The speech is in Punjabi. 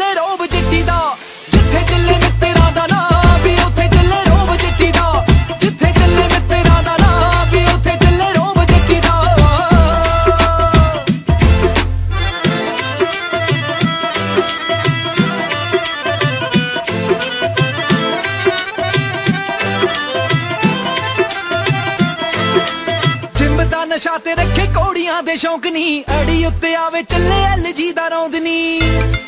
ਚੱਲੇ ਰੋਬ ਚਿੱਟੀ ਦਾ, ਜਿੱਥੇ ਚੱਲੇ ਮਿੱਤਰਾਂ ਦਾ ਨਾਂ ਵੀ ਉੱਥੇ ਚੱਲੇ ਰੋਬ ਚਿੱਟੀ ਦਾ, ਜਿੱਥੇ ਚੱਲੇ ਮਿੱਤਰਾਂ ਦਾ ਨਾਂ ਵੀ ਉੱਥੇ ਚੱਲੇ ਰੋਬ ਚਿੱਟੀ ਦਾ। ਜਿੰਮ ਦਾ ਨਸ਼ਾ ਤੇ ਰੱਖੇ ਕੋੜੀਆਂ ਦੇ ਸ਼ੌਂਕ ਨੀ, ਅੜੀ ਉੱਤੇ ਆਵੇ ਚੱਲੇ LG ਦਾ ਰੌਂਦ ਨੀ।